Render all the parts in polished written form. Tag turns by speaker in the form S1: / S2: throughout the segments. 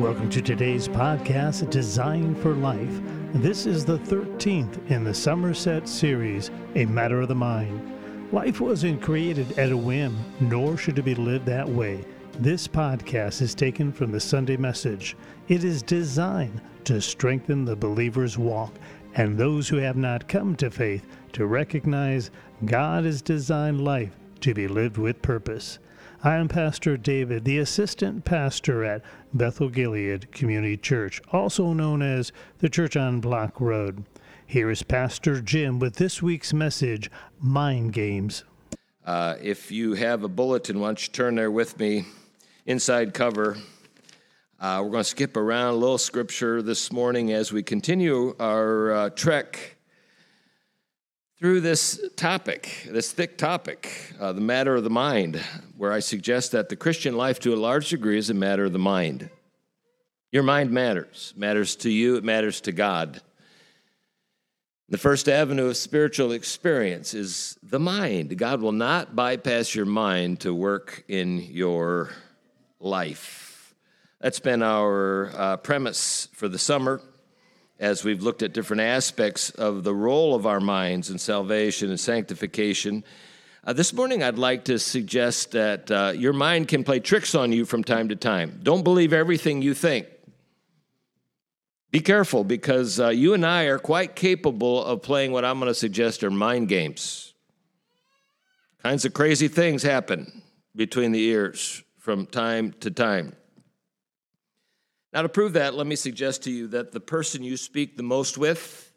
S1: Welcome to today's podcast, Design for Life. This is the 13th in the Somerset series, A Matter of the Mind. Life wasn't created at a whim, nor should it be lived that way. This podcast is taken from the Sunday message. It is designed to strengthen the believer's walk and those who have not come to faith to recognize God has designed life to be lived with purpose. I am Pastor David, the assistant pastor at Bethel Gilead Community Church, also known as the Church on Block Road. Here is Pastor Jim with this week's message, Mind Games.
S2: If you have a bulletin, why don't you turn there with me, inside cover. We're going to skip around a little scripture this morning as we continue our trek through this topic, this thick topic, the matter of the mind, where I suggest that the Christian life to a large degree is a matter of the mind. Your mind matters to you, it matters to God. The first avenue of spiritual experience is the mind. God will not bypass your mind to work in your life. That's been our premise for the summer, as we've looked at different aspects of the role of our minds in salvation and sanctification. This morning, I'd like to suggest that your mind can play tricks on you from time to time. Don't believe everything you think. Be careful, because you and I are quite capable of playing what I'm going to suggest are mind games. Kinds of crazy things happen between the ears from time to time. Now, to prove that, let me suggest to you that the person you speak the most with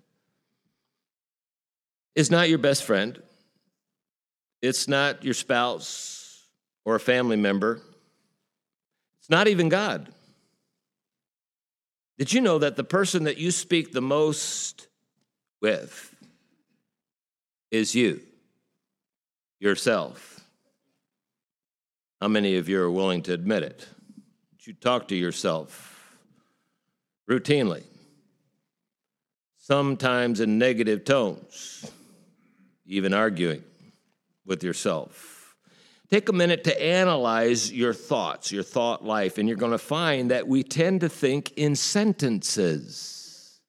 S2: is not your best friend. It's not your spouse or a family member. It's not even God. Did you know that the person that you speak the most with is you, yourself? How many of you are willing to admit it? You talk to yourself routinely, sometimes in negative tones, even arguing with yourself. Take a minute to analyze your thoughts, your thought life, and you're going to find that we tend to think in sentences,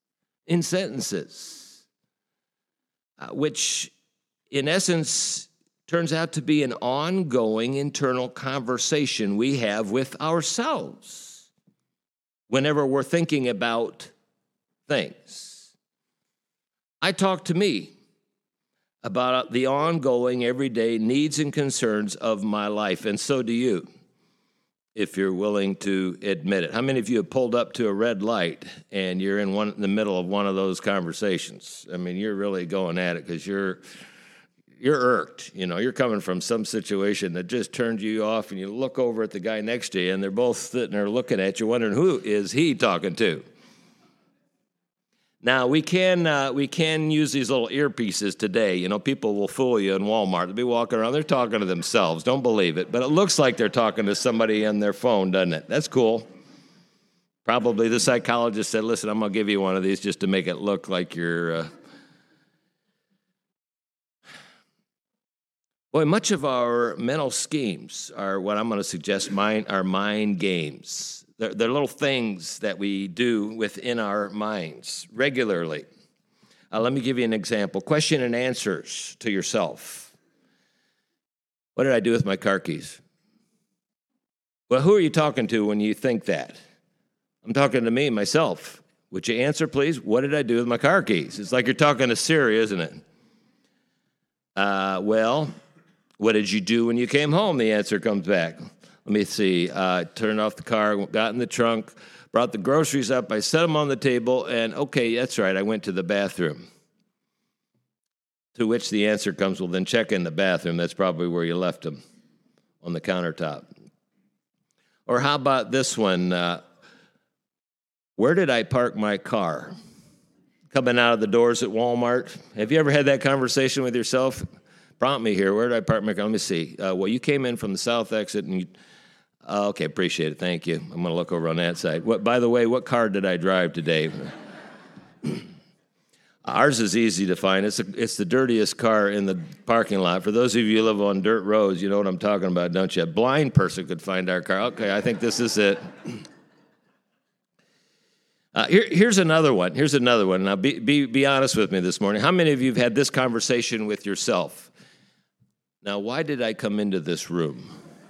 S2: which in essence turns out to be an ongoing internal conversation we have with ourselves whenever we're thinking about things. I talk to me about the ongoing, everyday needs and concerns of my life, and so do you, if you're willing to admit it. How many of you have pulled up to a red light and you're in the middle of one of those conversations? I mean, you're really going at it because you're irked. You know, you're coming from some situation that just turned you off, and you look over at the guy next to you, and they're both sitting there looking at you, wondering who is he talking to. Now, we can use these little earpieces today. You know, people will fool you in Walmart. They'll be walking around, they're talking to themselves. Don't believe it. But it looks like they're talking to somebody on their phone, doesn't it? That's cool. Probably the psychologist said, listen, I'm going to give you one of these just to make it look like you're... Boy, much of our mental schemes are what I'm going to suggest are mind games. They're little things that we do within our minds regularly. Let me give you an example. Question and answers to yourself. What did I do with my car keys? Well, who are you talking to when you think that? I'm talking to me, myself. Would you answer, please? What did I do with my car keys? It's like you're talking to Siri, isn't it? Well, what did you do when you came home? The answer comes back. Let me see. Turned off the car, got in the trunk, brought the groceries up. I set them on the table, and okay, that's right, I went to the bathroom. To which the answer comes, well, then check in the bathroom. That's probably where you left them, on the countertop. Or how about this one? Where did I park my car? Coming out of the doors at Walmart. Have you ever had that conversation with yourself? Prompt me here. Where did I park my car? Let me see. Well, you came in from the south exit, and you... okay, appreciate it. Thank you. I'm going to look over on that side. By the way, what car did I drive today? Ours is easy to find. It's the dirtiest car in the parking lot. For those of you who live on dirt roads, you know what I'm talking about, don't you? A blind person could find our car. Okay, I think this is it. Here's another one. Now, be honest with me this morning. How many of you have had this conversation with yourself? Now, why did I come into this room?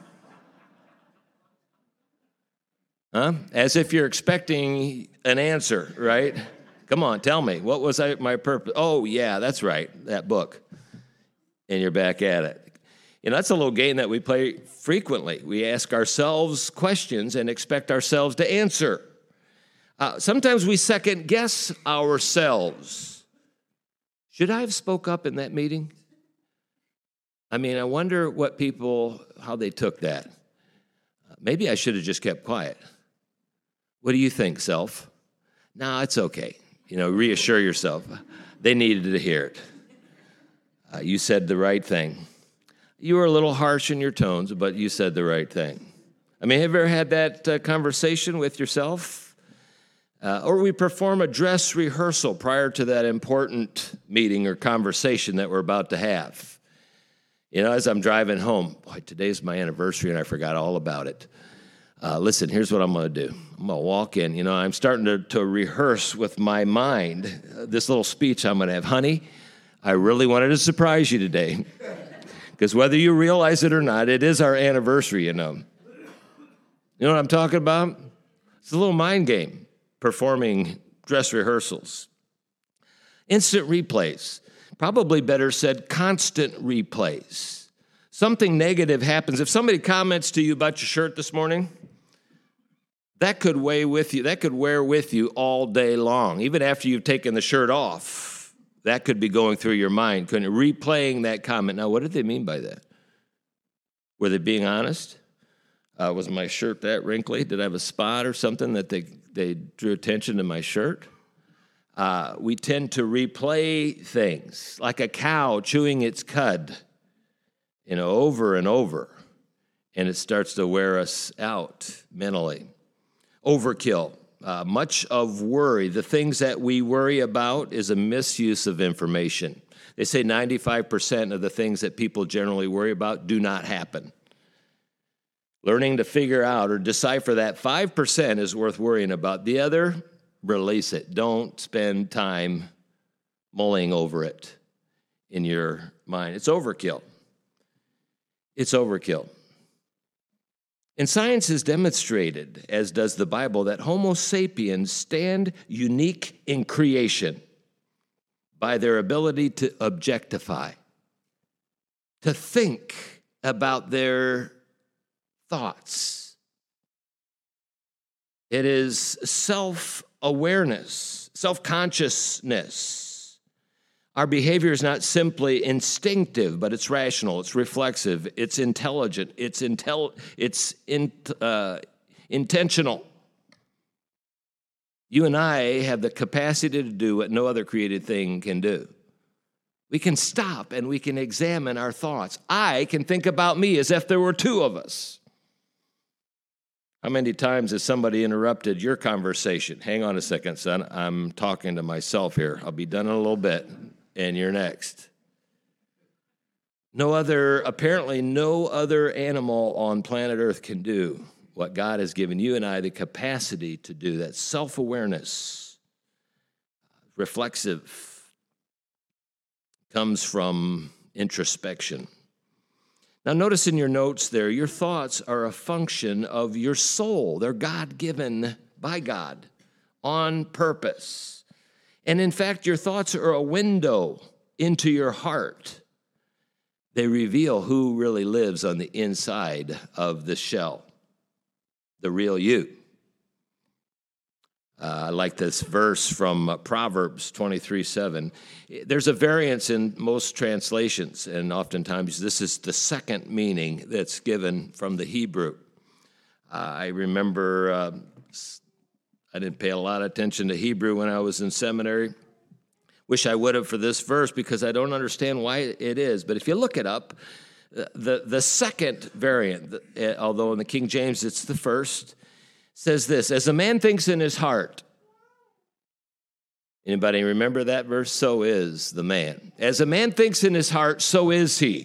S2: Huh? As if you're expecting an answer, right? Come on, tell me. What was my purpose? Oh, yeah, that's right, that book. And you're back at it. That's a little game that we play frequently. We ask ourselves questions and expect ourselves to answer. Sometimes we second guess ourselves. Should I have spoke up in that meeting? I wonder how they took that. Maybe I should have just kept quiet. What do you think, self? No, it's okay. Reassure yourself. They needed to hear it. You said the right thing. You were a little harsh in your tones, but you said the right thing. Have you ever had that conversation with yourself? Or we perform a dress rehearsal prior to that important meeting or conversation that we're about to have. As I'm driving home, boy, today's my anniversary and I forgot all about it. Listen, here's what I'm going to do. I'm going to walk in. I'm starting to rehearse with my mind this little speech I'm going to have. Honey, I really wanted to surprise you today. Because whether you realize it or not, it is our anniversary, You know what I'm talking about? It's a little mind game, performing dress rehearsals. Instant replays. Probably better said, constant replays. Something negative happens. If somebody comments to you about your shirt this morning, that could weigh with you. That could wear with you all day long. Even after you've taken the shirt off, that could be going through your mind, replaying that comment. Now, what did they mean by that? Were they being honest? Was my shirt that wrinkly? Did I have a spot or something that they drew attention to my shirt? We tend to replay things like a cow chewing its cud, over and over, and it starts to wear us out mentally. Overkill, much of worry. The things that we worry about is a misuse of information. They say 95% of the things that people generally worry about do not happen. Learning to figure out or decipher that 5% is worth worrying about. The other, release it. Don't spend time mulling over it in your mind. It's overkill. It's overkill. And science has demonstrated, as does the Bible, that Homo sapiens stand unique in creation by their ability to objectify, to think about their thoughts. It is self-awareness, self-consciousness. Our behavior is not simply instinctive, but it's rational, it's reflexive, it's intelligent, it's intentional. You and I have the capacity to do what no other created thing can do. We can stop and we can examine our thoughts. I can think about me as if there were two of us. How many times has somebody interrupted your conversation? Hang on a second, son. I'm talking to myself here. I'll be done in a little bit, and you're next. Apparently no other animal on planet Earth can do what God has given you and I the capacity to do. That self-awareness, reflexive, comes from introspection. Now, notice in your notes there, your thoughts are a function of your soul. They're God-given by God on purpose. And in fact, your thoughts are a window into your heart. They reveal who really lives on the inside of the shell, the real you. I like this verse from Proverbs 23:7. There's a variance in most translations, and oftentimes this is the second meaning that's given from the Hebrew. I remember I didn't pay a lot of attention to Hebrew when I was in seminary. Wish I would have for this verse because I don't understand why it is. But if you look it up, the second variant, although in the King James it's the first, says this: as a man thinks in his heart. Anybody remember that verse? So is the man. As a man thinks in his heart, so is he.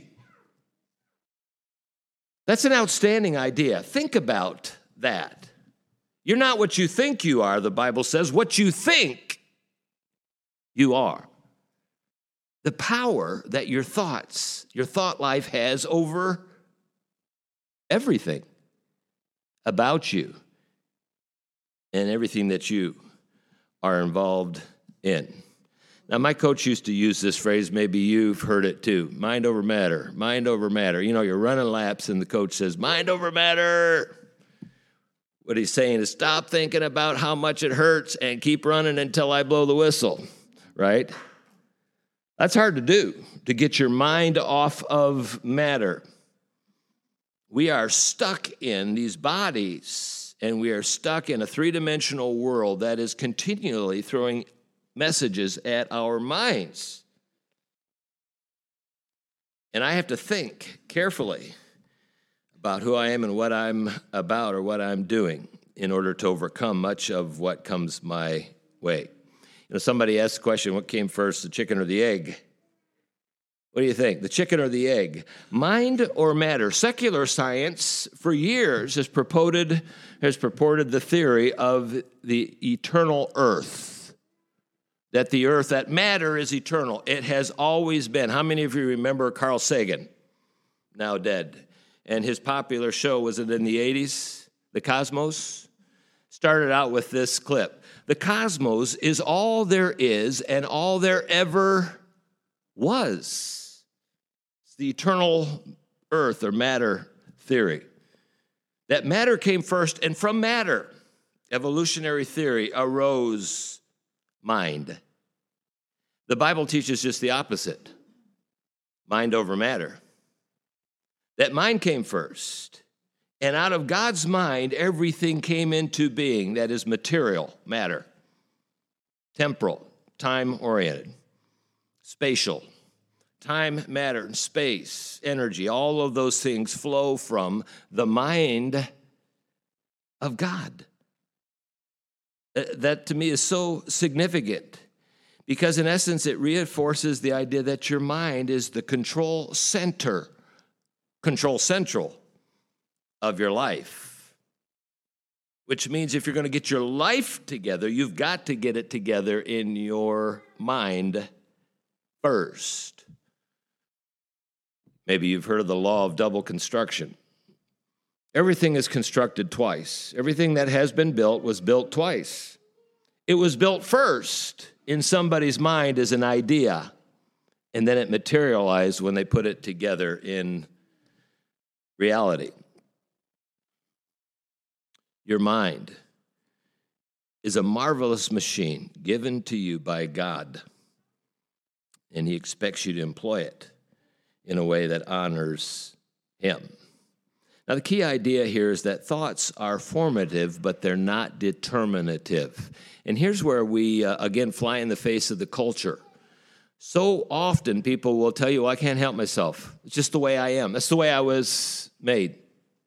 S2: That's an outstanding idea. Think about that. You're not what you think you are, the Bible says. What you think you are. The power that your thoughts, your thought life has over everything about you and everything that you are involved in. Now, my coach used to use this phrase, maybe you've heard it too, mind over matter, mind over matter. You know, you're running laps and the coach says, mind over matter. What he's saying is stop thinking about how much it hurts and keep running until I blow the whistle, right? That's hard to do, to get your mind off of matter. We are stuck in these bodies, and we are stuck in a three-dimensional world that is continually throwing messages at our minds. And I have to think carefully about who I am and what I'm about or what I'm doing in order to overcome much of what comes my way. You know, somebody asked the question, what came first, the chicken or the egg? What do you think, the chicken or the egg? Mind or matter? Secular science for years has purported the theory of the eternal earth, that the earth, that matter is eternal. It has always been. How many of you remember Carl Sagan, now dead? And his popular show, was it in the 80s? The Cosmos? Started out with this clip. The cosmos is all there is and all there ever was. It's the eternal earth or matter theory. That matter came first, and from matter, evolutionary theory, arose mind. The Bible teaches just the opposite. Mind over matter. That mind came first. And out of God's mind, everything came into being that is material, matter, temporal, time-oriented, spatial, time, matter, and space, energy, all of those things flow from the mind of God. That to me is so significant because in essence it reinforces the idea that your mind is the control central of your life, which means if you're going to get your life together, you've got to get it together in your mind first. Maybe you've heard of the law of double construction. Everything is constructed twice. Everything that has been built was built twice. It was built first in somebody's mind as an idea, and then it materialized when they put it together in reality. Your mind is a marvelous machine given to you by God, and He expects you to employ it in a way that honors Him. Now, the key idea here is that thoughts are formative, but they're not determinative. And here's where we, again, fly in the face of the culture. So often people will tell you, well, I can't help myself. It's just the way I am. That's the way I was made.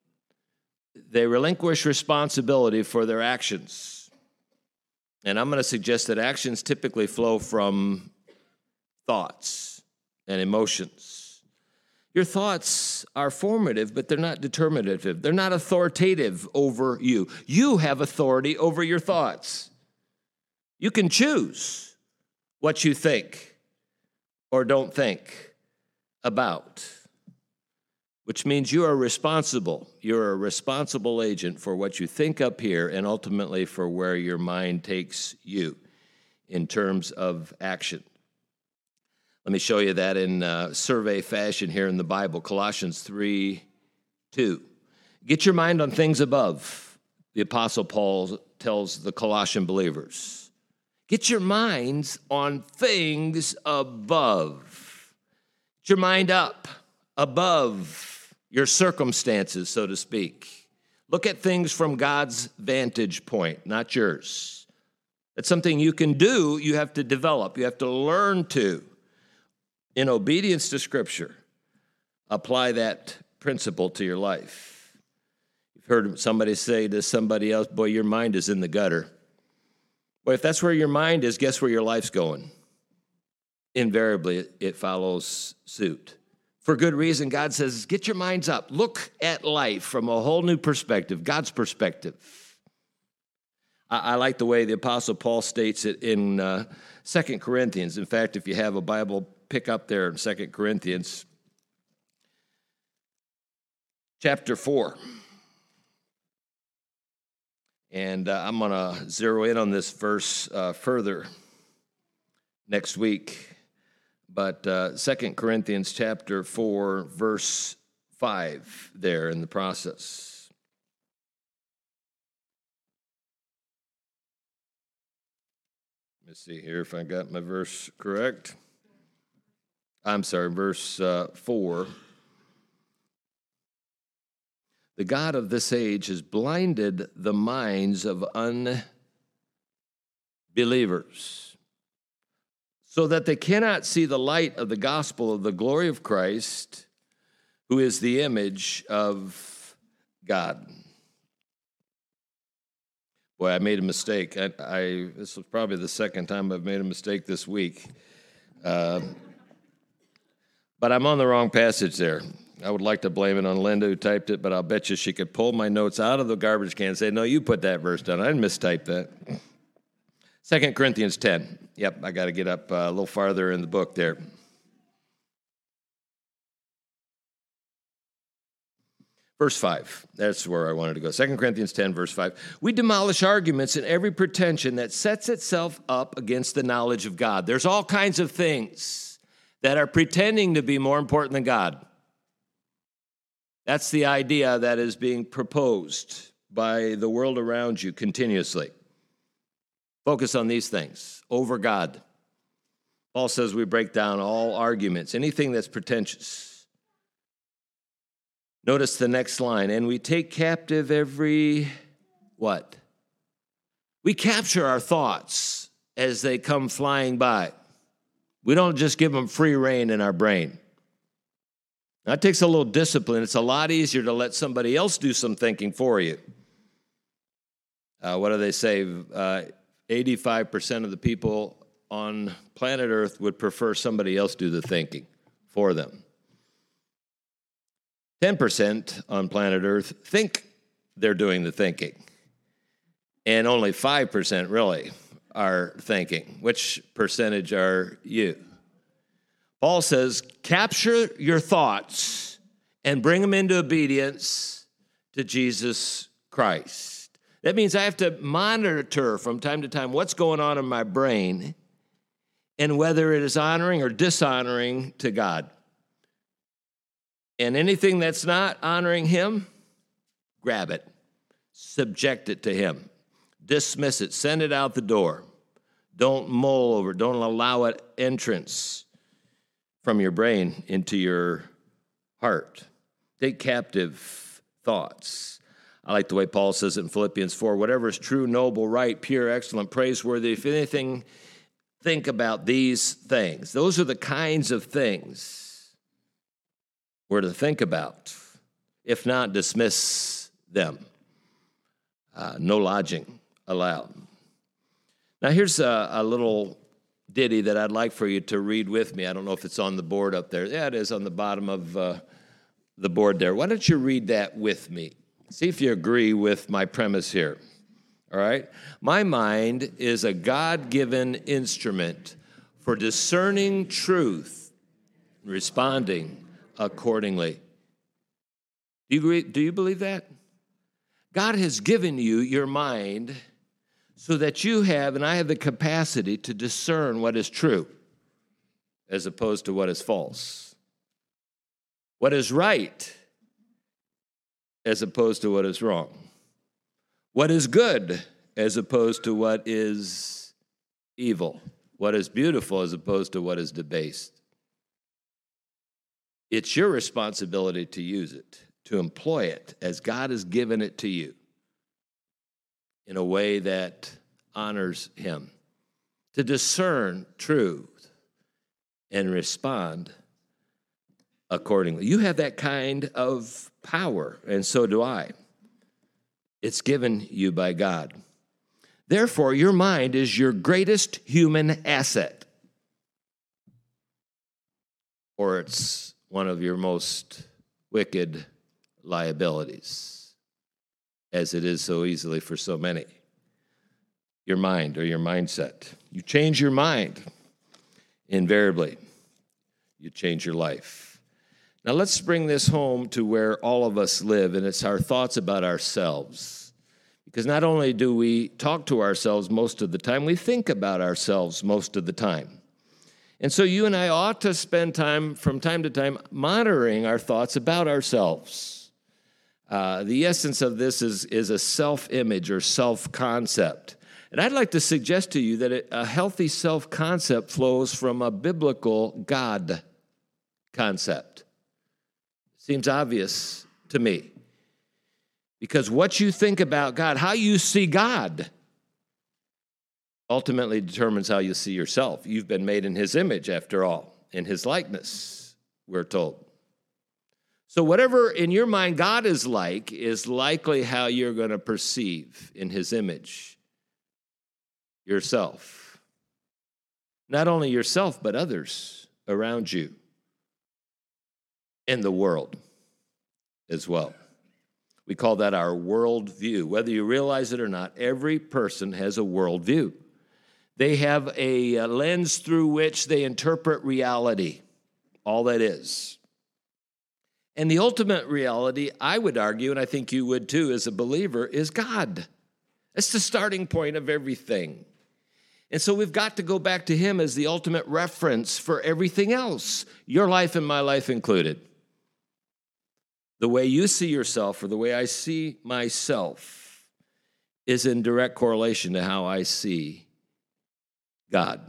S2: They relinquish responsibility for their actions. And I'm going to suggest that actions typically flow from thoughts and emotions. Your thoughts are formative, but they're not determinative. They're not authoritative over you. You have authority over your thoughts. You can choose what you think or don't think about, which means you are responsible. You're a responsible agent for what you think up here and ultimately for where your mind takes you in terms of action. Let me show you that in survey fashion here in the Bible, Colossians 3:2. Get your mind on things above, the Apostle Paul tells the Colossian believers. Get your minds on things above. Get your mind up, above your circumstances, so to speak. Look at things from God's vantage point, not yours. That's something you can do, you have to develop, you have to learn to. In obedience to Scripture, apply that principle to your life. You've heard somebody say to somebody else, boy, your mind is in the gutter. Well, if that's where your mind is, guess where your life's going? Invariably, it follows suit. For good reason, God says, get your minds up. Look at life from a whole new perspective, God's perspective. I like the way the Apostle Paul states it in 2 Corinthians. In fact, if you have a Bible, pick up there in 2 Corinthians chapter 4. And I'm going to zero in on this verse further next week. But 2 Corinthians chapter 4, verse 5 there in the process. Let's see here if I got my verse correct. I'm sorry, verse 4. The God of this age has blinded the minds of unbelievers, so that they cannot see the light of the gospel of the glory of Christ, who is the image of God. Boy, I made a mistake. This was probably the second time I've made a mistake this week. But I'm on the wrong passage there. I would like to blame it on Linda who typed it, but I'll bet you she could pull my notes out of the garbage can and say, no, you put that verse down. I didn't mistype that. 2 Corinthians 10. Yep, I got to get up a little farther in the book there. Verse 5, that's where I wanted to go. 2 Corinthians 10, verse 5. We demolish arguments and every pretension that sets itself up against the knowledge of God. There's all kinds of things that are pretending to be more important than God. That's the idea that is being proposed by the world around you continuously. Focus on these things over God. Paul says we break down all arguments, anything that's pretentious. Notice the next line, and we take captive every, what? We capture our thoughts as they come flying by. We don't just give them free rein in our brain. That takes a little discipline. It's a lot easier to let somebody else do some thinking for you. What do they say? 85% of the people on planet Earth would prefer somebody else do the thinking for them. 10% on planet Earth think they're doing the thinking. And only 5% really are thinking. Which percentage are you? Paul says, capture your thoughts and bring them into obedience to Jesus Christ. That means I have to monitor from time to time what's going on in my brain and whether it is honoring or dishonoring to God. And anything that's not honoring him, grab it, subject it to him, dismiss it, send it out the door. Don't mull over, don't allow it entrance from your brain into your heart. Take captive thoughts. I like the way Paul says it in Philippians 4, whatever is true, noble, right, pure, excellent, praiseworthy, if anything, think about these things. Those are the kinds of things we're to think about. If not, dismiss them. No lodging allowed. Now, here's a little ditty that I'd like for you to read with me. I don't know if it's on the board up there. Yeah, it is on the bottom of the board there. Why don't you read that with me? See if you agree with my premise here. All right? My mind is a God-given instrument for discerning truth, responding accordingly. Do you agree? Do you believe that? God has given you your mind so that you have, and I have the capacity to discern what is true as opposed to what is false. What is right as opposed to what is wrong. What is good as opposed to what is evil. What is beautiful as opposed to what is debased. It's your responsibility to use it, to employ it as God has given it to you in a way that honors him, to discern truth and respond accordingly. You have that kind of power, and so do I. It's given you by God. Therefore, your mind is your greatest human asset, or it's one of your most wicked liabilities, as it is so easily for so many. your mind or your mindset. You change your mind, invariably, you change your life. Now let's bring this home to where all of us live, and it's our thoughts about ourselves. Because not only do we talk to ourselves most of the time, we think about ourselves most of the time. And so you and I ought to spend time from time to time monitoring our thoughts about ourselves. The essence of this is a self-image or self-concept. And I'd like to suggest to you that a healthy self-concept flows from a biblical God concept. Seems obvious to me. Because what you think about God, how you see God, ultimately determines how you see yourself. You've been made in his image, after all, in his likeness, we're told. So whatever in your mind God is likely how you're going to perceive in his image yourself. Not only yourself, but others around you and the world as well. We call that our worldview. Whether you realize it or not, every person has a worldview. They have a lens through which they interpret reality, all that is. And the ultimate reality, I would argue, and I think you would too as a believer, is God. It's the starting point of everything. And so we've got to go back to him as the ultimate reference for everything else, your life and my life included. The way you see yourself or the way I see myself is in direct correlation to how I see God.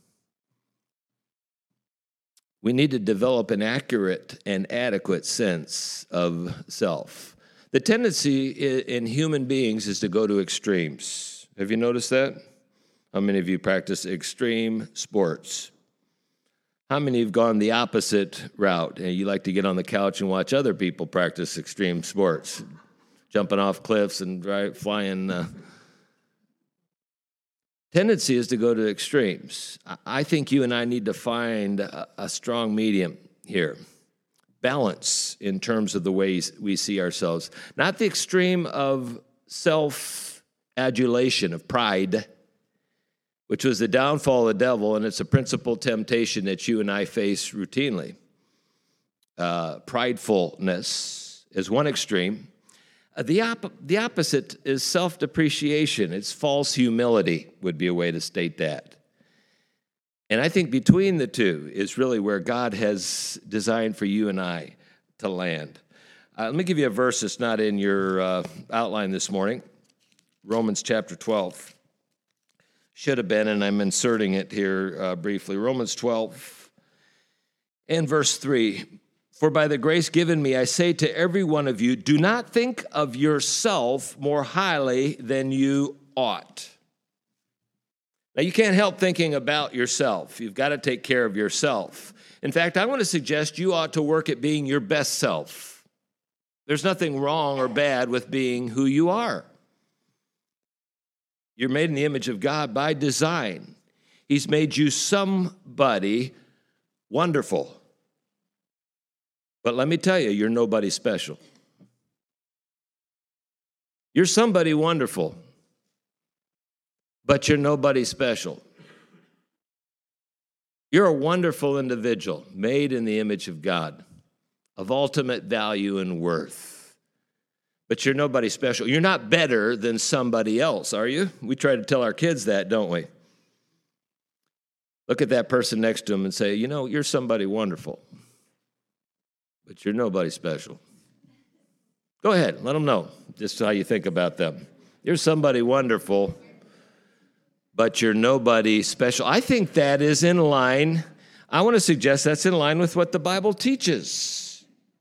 S2: We need to develop an accurate and adequate sense of self. The tendency in human beings is to go to extremes. Have you noticed that? How many of you practice extreme sports? How many have gone the opposite route? And you like to get on the couch and watch other people practice extreme sports, jumping off cliffs and flying. Tendency is to go to extremes. I think you and I need to find a strong medium here. Balance in terms of the ways we see ourselves. Not the extreme of self-adulation, of pride, which was the downfall of the devil, and it's a principal temptation that you and I face routinely. Pridefulness is one extreme. The opposite is self-depreciation. It's false humility would be a way to state that. And I think between the two is really where God has designed for you and I to land. Let me give you a verse that's not in your outline this morning. Romans chapter 12. Should have been, and I'm inserting it here briefly. Romans 12 and verse 3. For by the grace given me, I say to every one of you, do not think of yourself more highly than you ought. Now, you can't help thinking about yourself. You've got to take care of yourself. In fact, I want to suggest you ought to work at being your best self. There's nothing wrong or bad with being who you are. You're made in the image of God by design. He's made you somebody wonderful. But let me tell you, you're nobody special. You're somebody wonderful, but you're nobody special. You're a wonderful individual, made in the image of God, of ultimate value and worth. But you're nobody special. You're not better than somebody else, are you? We try to tell our kids that, don't we? Look at that person next to them and say, you know, you're somebody wonderful, but you're nobody special. Go ahead, let them know just how you think about them. You're somebody wonderful, but you're nobody special. I think that is in line. I want to suggest that's in line with what the Bible teaches.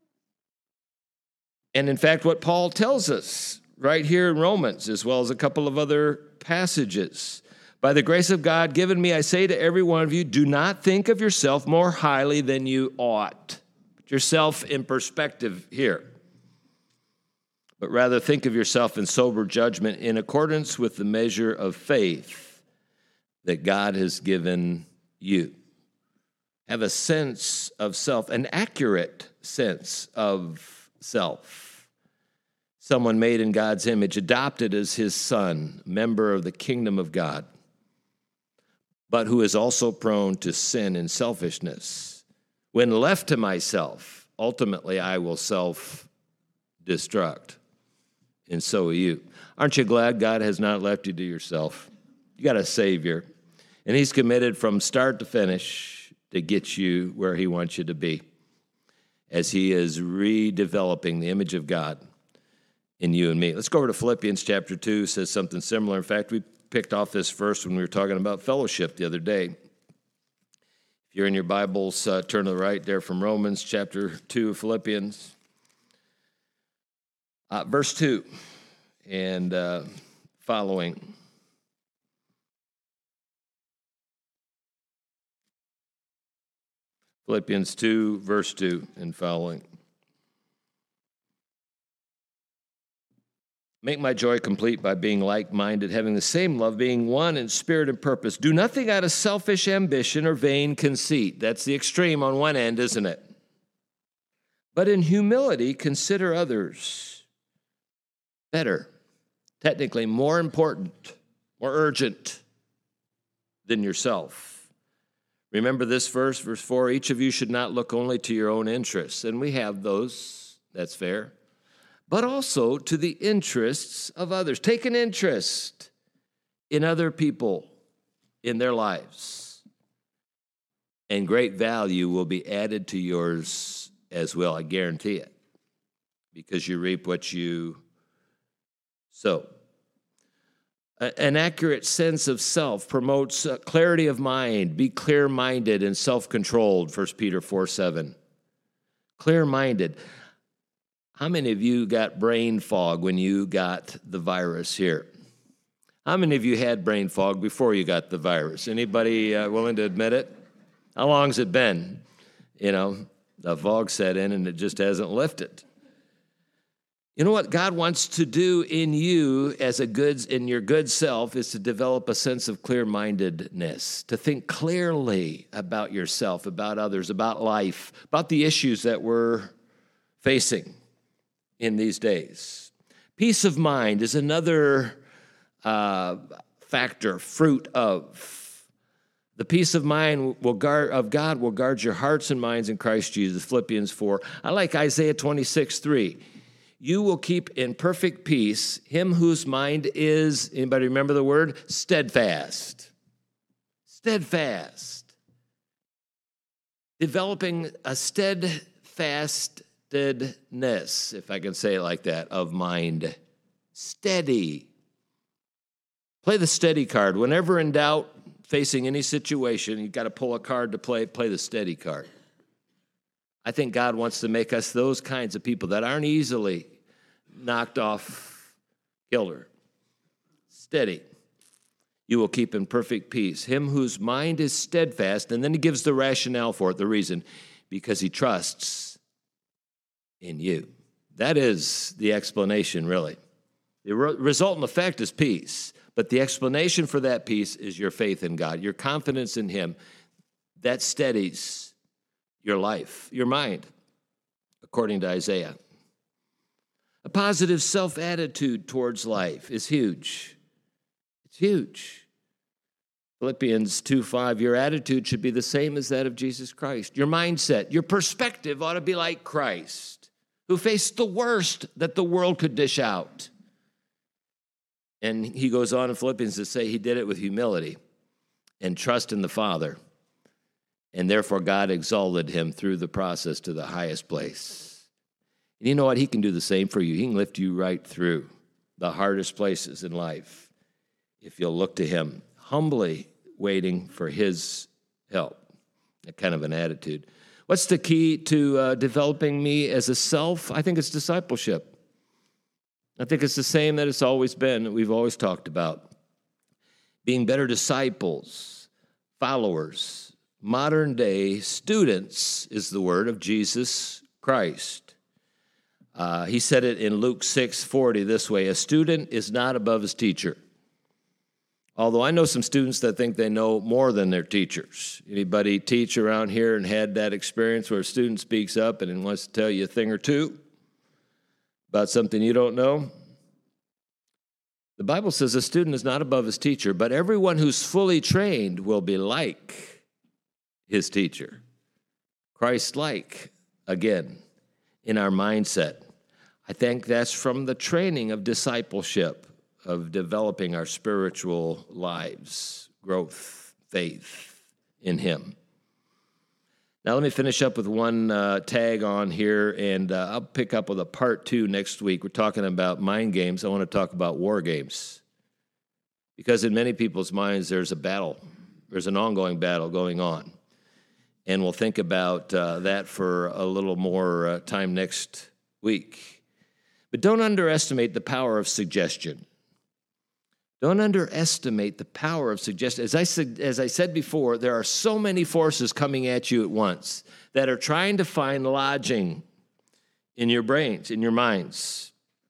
S2: And in fact, what Paul tells us right here in Romans, as well as a couple of other passages. By the grace of God given me, I say to every one of you, do not think of yourself more highly than you ought. Put yourself in perspective here. But rather think of yourself in sober judgment in accordance with the measure of faith that God has given you. Have a sense of self, an accurate sense of self. someone made in God's image, adopted as his son, member of the kingdom of God, but who is also prone to sin and selfishness. When left to myself, ultimately I will self-destruct, and so will you. Aren't you glad God has not left you to yourself? You got a Savior, and he's committed from start to finish to get you where he wants you to be as he is redeveloping the image of God in you and me. Let's go over to Philippians chapter 2. It says something similar. In fact, we picked off this verse when we were talking about fellowship the other day. If you're in your Bibles, turn to the right there from Romans chapter 2 of Philippians. Verse 2 and following. Philippians 2, verse 2 and following. Make my joy complete by being like-minded, having the same love, being one in spirit and purpose. Do nothing out of selfish ambition or vain conceit. That's the extreme on one end, isn't it? But in humility, consider others better, technically more important, more urgent than yourself. Remember this verse, verse 4, each of you should not look only to your own interests, and we have those, that's fair, but also to the interests of others. Take an interest in other people, in their lives, and great value will be added to yours as well, I guarantee it, because you reap what you sow. An accurate sense of self promotes clarity of mind. Be clear-minded and self-controlled, 1 Peter 4:7. Clear-minded. How many of you got brain fog when you got the virus here? How many of you had brain fog before you got the virus? Anybody willing to admit it? How long has it been? You know, the fog set in and it just hasn't lifted. You know what God wants to do in you in your good self is to develop a sense of clear-mindedness, to think clearly about yourself, about others, about life, about the issues that we're facing in these days. Peace of mind is another factor, fruit of. The peace of mind of God will guard your hearts and minds in Christ Jesus, Philippians 4. I like Isaiah 26:3. You will keep in perfect peace him whose mind is, anybody remember the word? Steadfast. Steadfast. Developing a steadfastness, if I can say it like that, of mind. Steady. Play the steady card. Whenever in doubt, facing any situation, you've got to pull a card to play the steady card. I think God wants to make us those kinds of people that aren't easily knocked off kilter. Steady. You will keep in perfect peace him whose mind is steadfast, and then he gives the rationale for it, the reason, because he trusts in you. That is the explanation, really. The resultant effect is peace, but the explanation for that peace is your faith in God, your confidence in him. That steadies your life, your mind, according to Isaiah. A positive self-attitude towards life is huge. It's huge. Philippians 2:5, your attitude should be the same as that of Jesus Christ. Your mindset, your perspective ought to be like Christ, who faced the worst that the world could dish out. And he goes on in Philippians to say he did it with humility and trust in the Father. And therefore, God exalted him through the process to the highest place. And you know what? He can do the same for you. He can lift you right through the hardest places in life if you'll look to him, humbly waiting for his help. That kind of an attitude. What's the key to developing me as a self? I think it's discipleship. I think it's the same that it's always been, that we've always talked about. Being better disciples, followers, modern-day students is the word of Jesus Christ. He said it in Luke 6:40 this way, a student is not above his teacher. Although I know some students that think they know more than their teachers. Anybody teach around here and had that experience where a student speaks up and wants to tell you a thing or two? about something you don't know? The Bible says a student is not above his teacher, but everyone who's fully trained will be like his teacher. Christ-like, again, in our mindset. I think that's from the training of discipleship, of developing our spiritual lives, growth, faith in him. Now, let me finish up with one tag on here, and I'll pick up with a part 2 next week. We're talking about mind games. I want to talk about war games. Because in many people's minds, there's a battle. There's an ongoing battle going on. And we'll think about that for a little more time next week. But don't underestimate the power of suggestion. Don't underestimate the power of suggestion. As I said before, there are so many forces coming at you at once that are trying to find lodging in your brains, in your minds.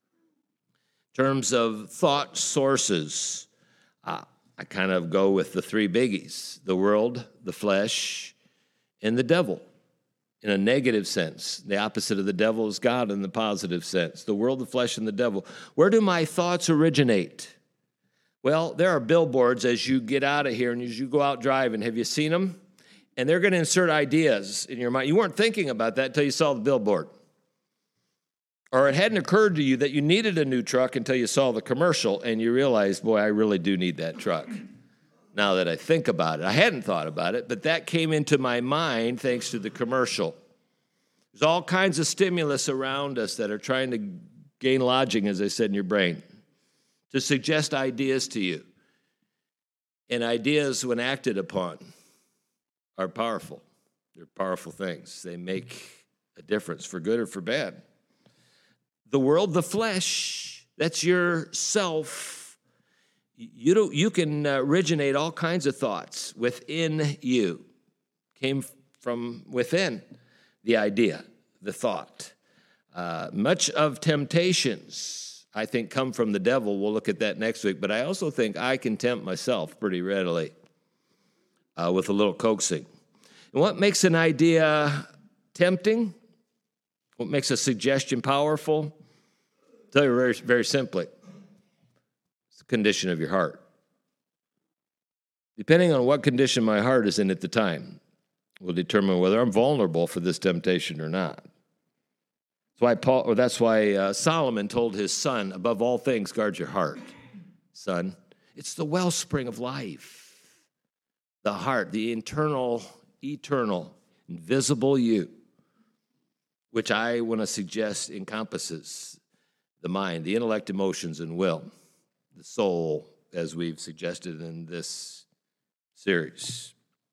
S2: In terms of thought sources, I kind of go with the 3 biggies: the world, the flesh, and the devil. In a negative sense, the opposite of the devil is God in the positive sense. The world, the flesh, and the devil. Where do my thoughts originate? Well, there are billboards as you get out of here and as you go out driving. Have you seen them? And they're going to insert ideas in your mind. You weren't thinking about that until you saw the billboard. Or it hadn't occurred to you that you needed a new truck until you saw the commercial and you realized, boy, I really do need that truck. Now that I think about it, I hadn't thought about it, but that came into my mind thanks to the commercial. There's all kinds of stimulus around us that are trying to gain lodging, as I said, in your brain, to suggest ideas to you. And ideas, when acted upon, are powerful. They're powerful things. They make a difference for good or for bad. The world, the flesh, that's your self. You can originate all kinds of thoughts within you. Came from within the idea, the thought. Much of temptations, I think, come from the devil. We'll look at that next week. But I also think I can tempt myself pretty readily with a little coaxing. And what makes an idea tempting? What makes a suggestion powerful? I'll tell you very, very simply. It's the condition of your heart. Depending on what condition my heart is in at the time will determine whether I'm vulnerable for this temptation or not. That's why Solomon told his son, above all things, guard your heart, son. It's the wellspring of life. The heart, the internal, eternal, invisible you, which I want to suggest encompasses the mind, the intellect, emotions, and will, the soul, as we've suggested in this series.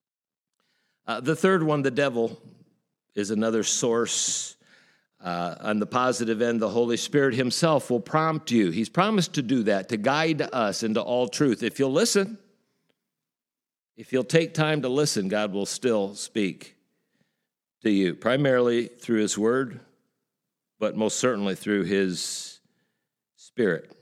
S2: The third one, the devil, is another source. On the positive end, the Holy Spirit himself will prompt you. He's promised to do that, to guide us into all truth. If you'll listen, if you'll take time to listen, God will still speak to you, primarily through his word, but most certainly through his Spirit.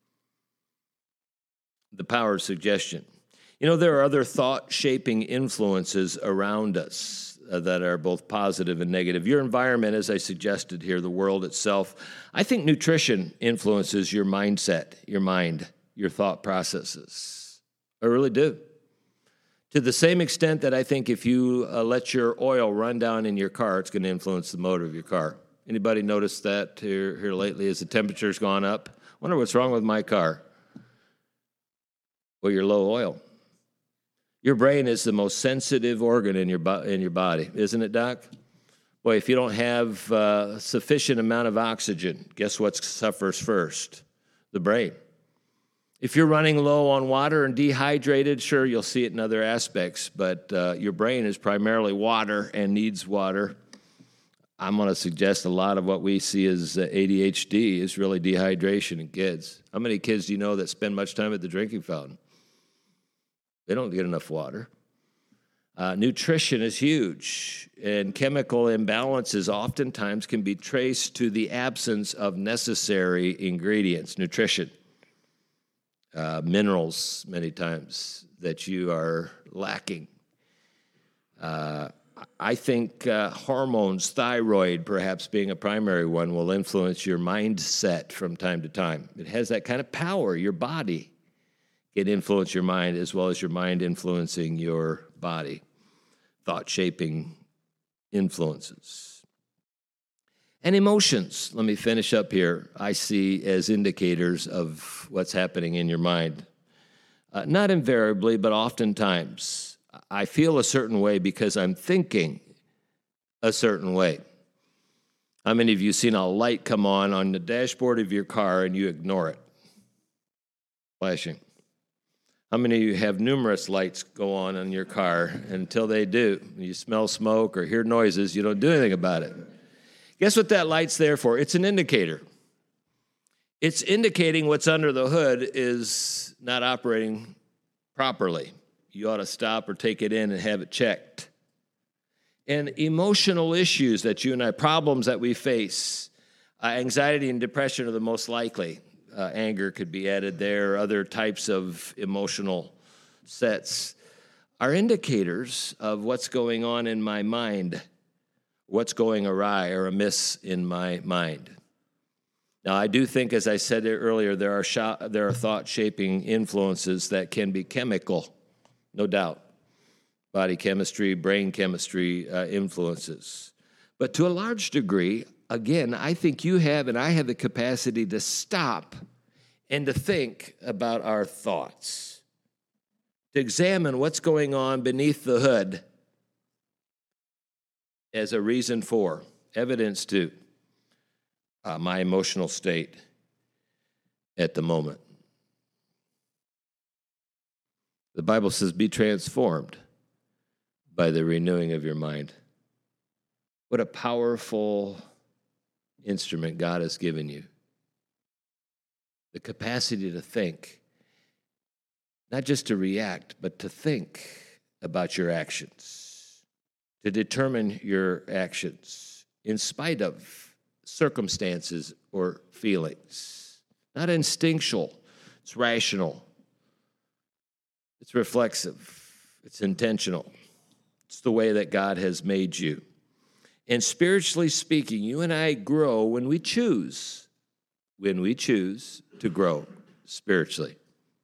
S2: The power of suggestion. You know, there are other thought-shaping influences around us that are both positive and negative. Your environment, as I suggested here, the world itself. I think nutrition influences your mindset, your mind, your thought processes. I really do. To the same extent that I think if you let your oil run down in your car, it's going to influence the motor of your car. Anybody noticed that here lately as the temperature's gone up? I wonder what's wrong with my car. Well, you're low oil. Your brain is the most sensitive organ in your body, isn't it, Doc? Boy, if you don't have a sufficient amount of oxygen, guess what suffers first? The brain. If you're running low on water and dehydrated, sure, you'll see it in other aspects, but your brain is primarily water and needs water. I'm going to suggest a lot of what we see as ADHD is really dehydration in kids. How many kids do you know that spend much time at the drinking fountain? They don't get enough water. Nutrition is huge, and chemical imbalances oftentimes can be traced to the absence of necessary ingredients, nutrition, minerals many times that you are lacking. I think hormones, thyroid perhaps being a primary one, will influence your mindset from time to time. It has that kind of power. Your body can influence your mind as well as your mind influencing your body. Thought-shaping influences. And emotions, let me finish up here, I see as indicators of what's happening in your mind. Not invariably, but oftentimes. I feel a certain way because I'm thinking a certain way. How many of you seen a light come on the dashboard of your car and you ignore it? Flashing. How many of you have numerous lights go on in your car, and until they do, you smell smoke or hear noises, you don't do anything about it? Guess what that light's there for? It's an indicator. It's indicating what's under the hood is not operating properly. You ought to stop or take it in and have it checked. And emotional issues that you and I, problems that we face, anxiety and depression are the most likely. Anger could be added there, other types of emotional sets are indicators of what's going on in my mind, what's going awry or amiss in my mind. Now, I do think, as I said earlier, there are thought-shaping influences that can be chemical, no doubt. Body chemistry, brain chemistry influences. But to a large degree, again, I think you have and I have the capacity to stop and to think about our thoughts, to examine what's going on beneath the hood as a reason for, evidence to my emotional state at the moment. The Bible says, be transformed by the renewing of your mind. What a powerful instrument God has given you. The capacity to think, not just to react, but to think about your actions, to determine your actions in spite of circumstances or feelings. Not instinctual, it's rational, it's reflexive, it's intentional. It's the way that God has made you. And spiritually speaking, you and I grow when we choose to grow spiritually.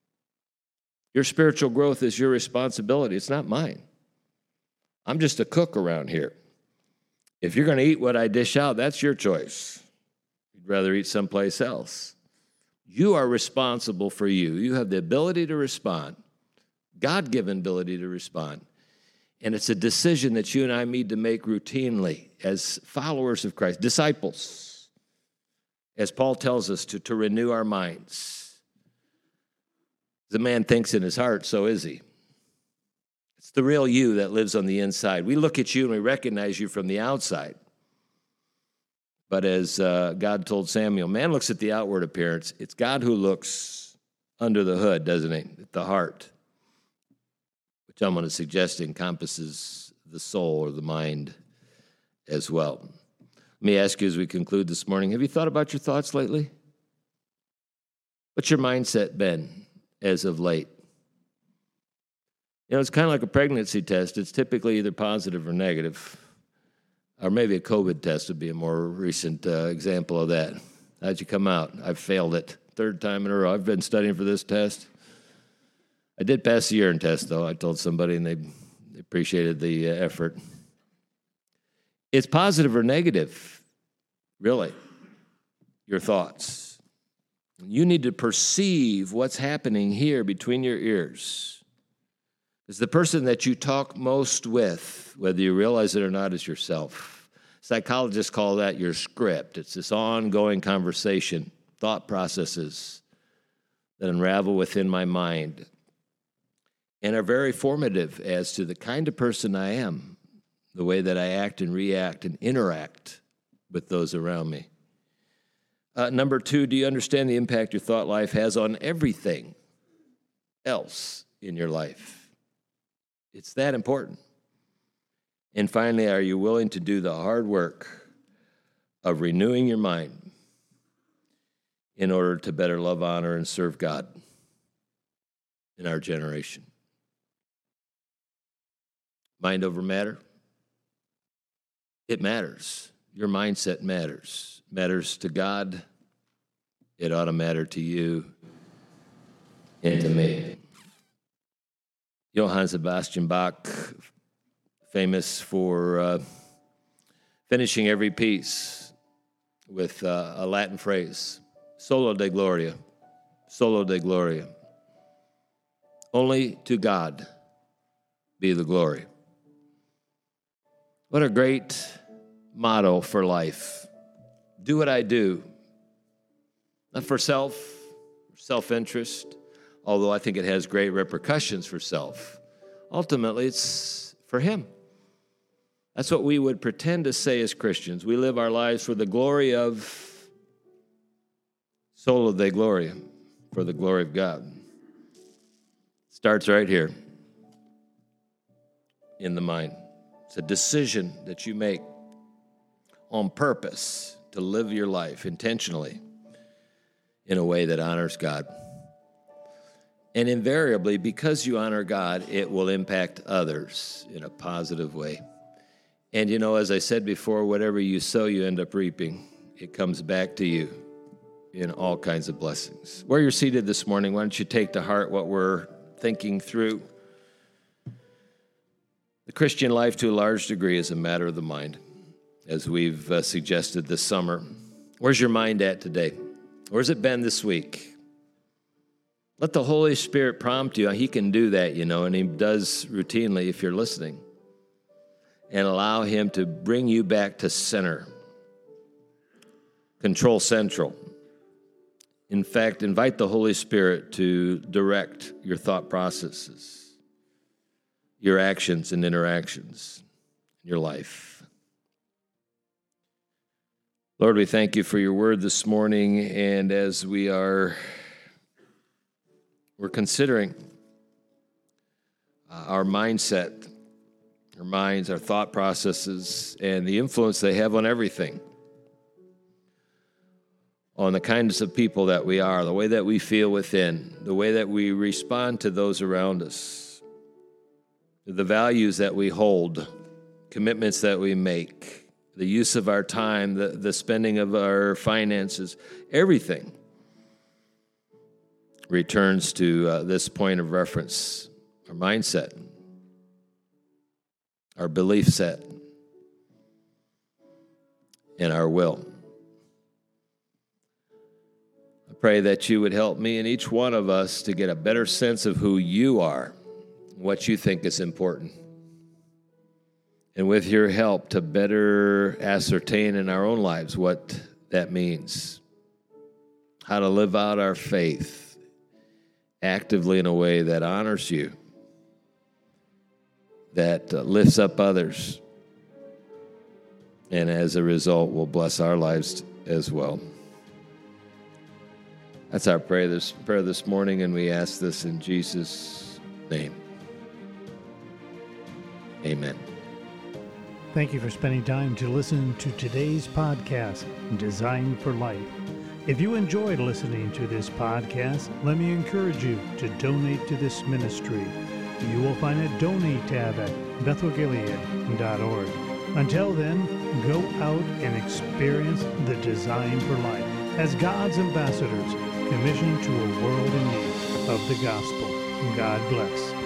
S2: Your spiritual growth is your responsibility. It's not mine. I'm just a cook around here. If you're going to eat what I dish out, that's your choice. You'd rather eat someplace else. You are responsible for you. You have the ability to respond, God-given ability to respond. And it's a decision that you and I need to make routinely as followers of Christ, disciples, as Paul tells us to renew our minds. As a man thinks in his heart, so is he. It's the real you that lives on the inside. We look at you and we recognize you from the outside. But as God told Samuel, man looks at the outward appearance. It's God who looks under the hood, doesn't he? At the heart, which I'm going to suggest encompasses the soul or the mind as well. Let me ask you as we conclude this morning, have you thought about your thoughts lately? What's your mindset been as of late? You know, it's kind of like a pregnancy test. It's typically either positive or negative. Or maybe a COVID test would be a more recent example of that. How'd you come out? I've failed it. Third time in a row. I've been studying for this test. I did pass the urine test, though. I told somebody, and they appreciated the effort. It's positive or negative, really, your thoughts. You need to perceive what's happening here between your ears. Because the person that you talk most with, whether you realize it or not, is yourself. Psychologists call that your script. It's this ongoing conversation, thought processes that unravel within my mind and are very formative as to the kind of person I am, the way that I act and react and interact with those around me. Number two, do you understand the impact your thought life has on everything else in your life? It's that important. And finally, are you willing to do the hard work of renewing your mind in order to better love, honor, and serve God in our generation? Mind over matter? it matters. Your mindset matters. Matters to God. It ought to matter to you and to me. Johann Sebastian Bach, famous for finishing every piece with a Latin phrase, Solo Deo Gloria, Solo Deo Gloria. Only to God be the glory. What a great motto for life. Do what I do, not for self-interest, although I think it has great repercussions for self. Ultimately, it's for Him. That's what we would pretend to say as Christians. We live our lives for the glory of Solo Deo Gloria, for the glory of God. It starts right here in the mind. It's a decision that you make on purpose to live your life intentionally in a way that honors God. And invariably, because you honor God, it will impact others in a positive way. And you know, as I said before, whatever you sow, you end up reaping. It comes back to you in all kinds of blessings. Where you're seated this morning, why don't you take to heart what we're thinking through? The Christian life, to a large degree, is a matter of the mind, as we've suggested this summer. Where's your mind at today? Where's it been this week? Let the Holy Spirit prompt you. He can do that, you know, and He does routinely if you're listening. And allow Him to bring you back to center. Control central. In fact, invite the Holy Spirit to direct your thought processes, your actions and interactions in your life. Lord, we thank You for Your word this morning, and as we're considering our mindset, our minds, our thought processes, and the influence they have on everything, on the kinds of people that we are, the way that we feel within, the way that we respond to those around us, the values that we hold, commitments that we make, the use of our time, the spending of our finances, everything returns to this point of reference, our mindset, our belief set, and our will. I pray that You would help me and each one of us to get a better sense of who You are, what You think is important, and with Your help to better ascertain in our own lives what that means, how to live out our faith actively in a way that honors You, that lifts up others, and as a result will bless our lives as well. That's our prayer this morning, and we ask this in Jesus' name. Amen.
S1: Thank you for spending time to listen to today's podcast, Design for Life. If you enjoyed listening to this podcast, let me encourage you to donate to this ministry. You will find a donate tab at bethelgilead.org. Until then, go out and experience the design for life as God's ambassadors commissioned to a world in need of the gospel. God bless.